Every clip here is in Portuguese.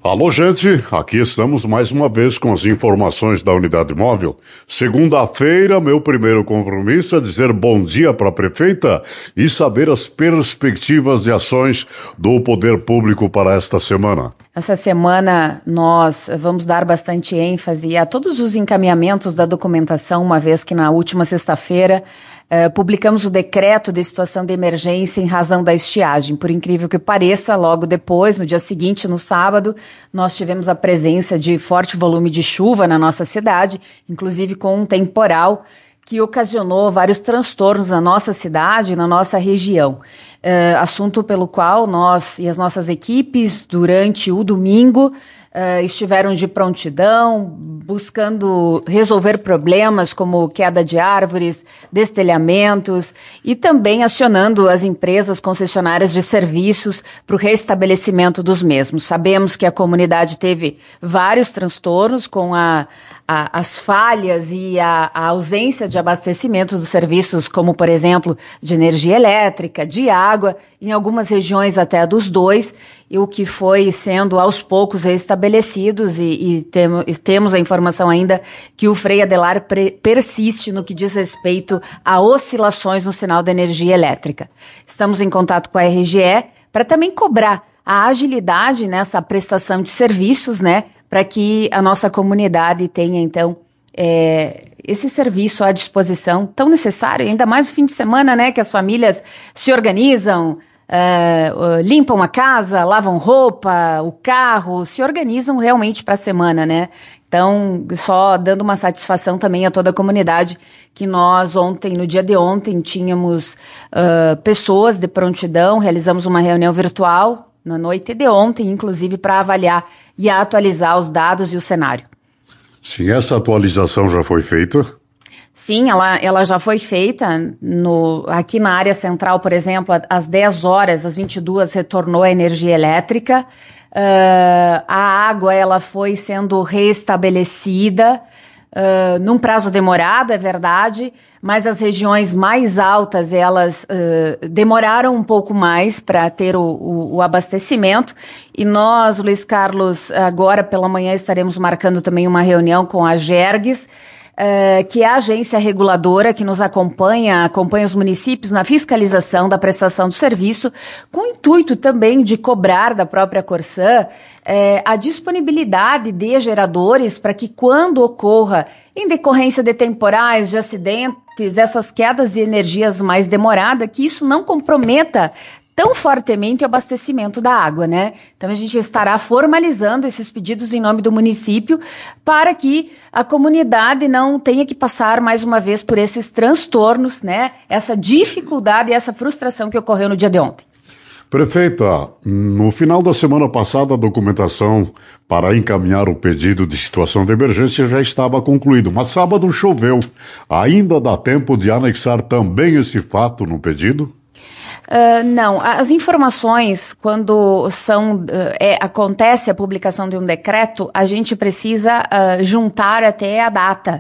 Alô, gente, aqui estamos mais uma vez com as informações da unidade móvel. Segunda-feira, meu primeiro compromisso é dizer bom dia para a prefeita e saber as perspectivas de ações do poder público para esta semana. Essa semana nós vamos dar bastante ênfase a todos os encaminhamentos da documentação, uma vez que na última sexta-feira publicamos o decreto de situação de emergência em razão da estiagem. Por incrível que pareça, logo depois, no dia seguinte, no sábado, nós tivemos a presença de forte volume de chuva na nossa cidade, inclusive com um temporal que ocasionou vários transtornos na nossa cidade e na nossa região. Assunto pelo qual nós e as nossas equipes, durante o domingo, estiveram de prontidão, buscando resolver problemas como queda de árvores, destelhamentos e também acionando as empresas concessionárias de serviços para o restabelecimento dos mesmos. Sabemos que a comunidade teve vários transtornos com as falhas e a ausência de abastecimento dos serviços, como, por exemplo, de energia elétrica, de água, em algumas regiões até dos dois, e o que foi sendo aos poucos restabelecidos, e temos a informação ainda que o Frei Adelar persiste no que diz respeito a oscilações no sinal da energia elétrica. Estamos em contato com a RGE para também cobrar a agilidade nessa prestação de serviços, né, para que a nossa comunidade tenha, então, esse serviço à disposição tão necessário, ainda mais no fim de semana, né, que as famílias se organizam, limpam a casa, lavam roupa, o carro, se organizam realmente para a semana, né? Então, só dando uma satisfação também a toda a comunidade, que nós ontem, no dia de ontem, tínhamos pessoas de prontidão, realizamos uma reunião virtual na noite de ontem, inclusive para avaliar e atualizar os dados e o cenário. Sim, essa atualização já foi feita? Sim, ela já foi feita. Aqui na área central, por exemplo, às 10 horas, às 22, retornou a energia elétrica. A água ela foi sendo restabelecida num prazo demorado, é verdade, mas as regiões mais altas, elas demoraram um pouco mais para ter o abastecimento. E nós, Luiz Carlos, agora pela manhã estaremos marcando também uma reunião com a Gergues, que é a agência reguladora que nos acompanha os municípios na fiscalização da prestação do serviço, com o intuito também de cobrar da própria Corsã a disponibilidade de geradores para que, quando ocorra, em decorrência de temporais, de acidentes, essas quedas de energias mais demoradas, que isso não comprometa tão fortemente o abastecimento da água, né? Então a gente estará formalizando esses pedidos em nome do município para que a comunidade não tenha que passar mais uma vez por esses transtornos, né? Essa dificuldade e essa frustração que ocorreu no dia de ontem. Prefeita, no final da semana passada a documentação para encaminhar o pedido de situação de emergência já estava concluído, mas sábado choveu. Ainda dá tempo de anexar também esse fato no pedido? Não, as informações, quando acontece a publicação de um decreto, a gente precisa juntar até a data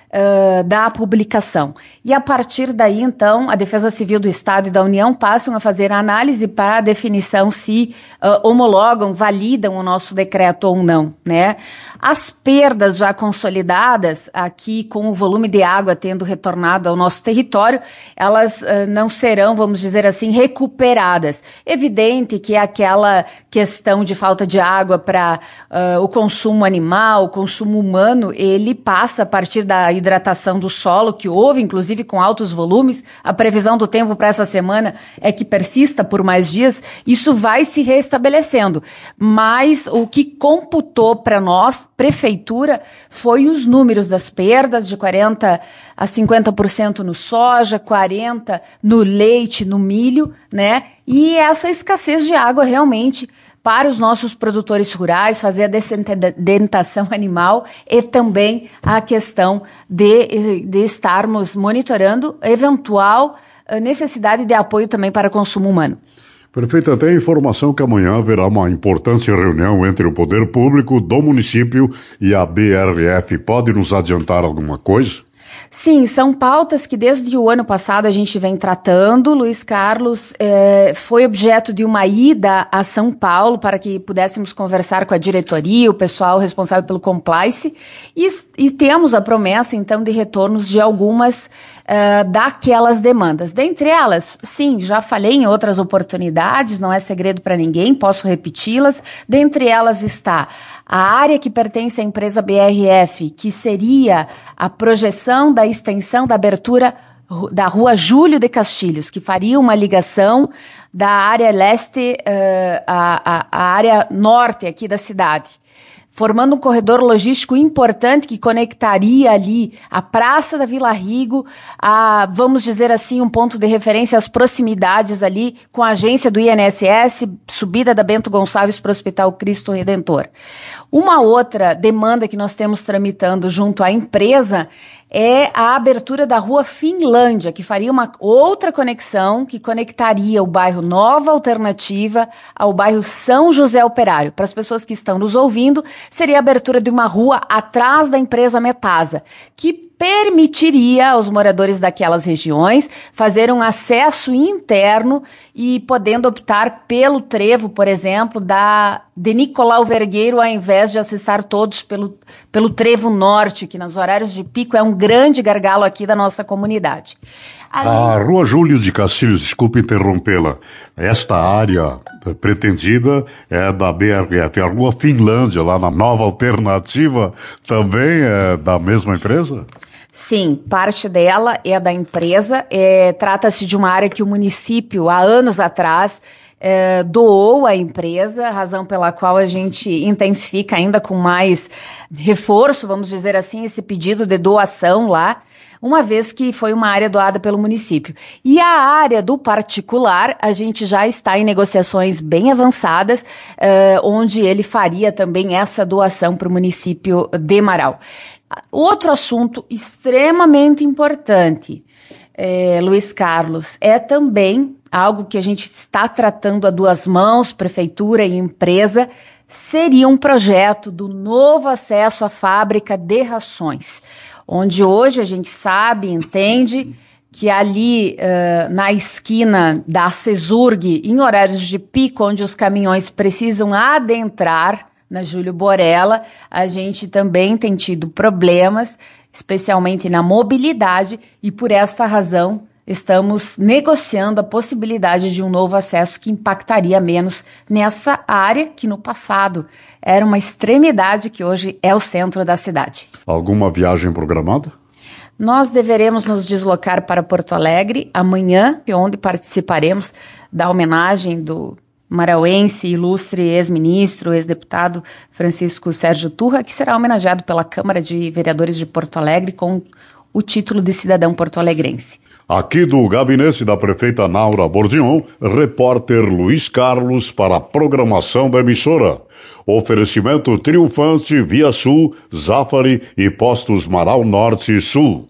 da publicação. E a partir daí, então, a Defesa Civil do Estado e da União passam a fazer a análise para a definição se homologam, validam o nosso decreto ou não, né? As perdas já consolidadas aqui, com o volume de água tendo retornado ao nosso território, elas não serão, vamos dizer assim, recuperadas. Evidente que aquela questão de falta de água para o consumo animal, o consumo humano, ele passa a partir da hidratação do solo, que houve, inclusive, com altos volumes. A previsão do tempo para essa semana é que persista por mais dias. Isso vai se restabelecendo. Mas o que computou para nós, prefeitura, foi os números das perdas, de 40% a 50% no soja, 40% no leite, no milho, né? E essa escassez de água realmente para os nossos produtores rurais, fazer a dessedentação animal e também a questão de estarmos monitorando eventual necessidade de apoio também para consumo humano. Prefeita, tem informação que amanhã haverá uma importante reunião entre o poder público do município e a BRF. Pode nos adiantar alguma coisa? Sim, são pautas que desde o ano passado a gente vem tratando. Luiz Carlos foi objeto de uma ida a São Paulo para que pudéssemos conversar com a diretoria, o pessoal responsável pelo compliance, e temos a promessa, então, de retornos de algumas daquelas demandas. Dentre elas, sim, já falei em outras oportunidades, não é segredo para ninguém, posso repeti-las. Dentre elas está a área que pertence à empresa BRF, que seria a projeção da extensão da abertura da rua Júlio de Castilhos, que faria uma ligação da área leste à área norte aqui da cidade, formando um corredor logístico importante que conectaria ali a Praça da Vila Rigo a, vamos dizer assim, um ponto de referência às proximidades ali com a agência do INSS, subida da Bento Gonçalves para o Hospital Cristo Redentor. Uma outra demanda que nós temos tramitando junto à empresa é a abertura da rua Finlândia, que faria uma outra conexão, que conectaria o bairro Nova Alternativa ao bairro São José Operário. Para as pessoas que estão nos ouvindo, seria a abertura de uma rua atrás da empresa Metasa, que permitiria aos moradores daquelas regiões fazer um acesso interno e podendo optar pelo trevo, por exemplo, de Nicolau Vergueiro, ao invés de acessar todos pelo trevo norte, que nos horários de pico é um grande gargalo aqui da nossa comunidade. A Rua Júlio de Castilhos, desculpe interrompê-la, esta área pretendida é da BRF. A Rua Finlândia, lá na Nova Alternativa, também é da mesma empresa? Sim, parte dela é da empresa. Trata-se de uma área que o município, há anos atrás, doou à empresa, razão pela qual a gente intensifica ainda com mais reforço, vamos dizer assim, esse pedido de doação lá, uma vez que foi uma área doada pelo município. E a área do particular, a gente já está em negociações bem avançadas, onde ele faria também essa doação para o município de Marau. Outro assunto extremamente importante, Luiz Carlos, é também algo que a gente está tratando a duas mãos, prefeitura e empresa, seria um projeto do novo acesso à fábrica de rações, onde hoje a gente sabe, entende que ali na esquina da Cesurg, em horários de pico, onde os caminhões precisam adentrar na Júlio Borella, a gente também tem tido problemas, especialmente na mobilidade, e por esta razão estamos negociando a possibilidade de um novo acesso que impactaria menos nessa área que no passado era uma extremidade, que hoje é o centro da cidade. Alguma viagem programada? Nós deveremos nos deslocar para Porto Alegre amanhã, onde participaremos da homenagem do marauense, ilustre ex-ministro, ex-deputado Francisco Sérgio Turra, que será homenageado pela Câmara de Vereadores de Porto Alegre com o título de cidadão porto-alegrense. Aqui do gabinete da prefeita Naura Bordion, repórter Luiz Carlos para a programação da emissora. Oferecimento triunfante Via Sul, Zafari e Postos Marau Norte e Sul.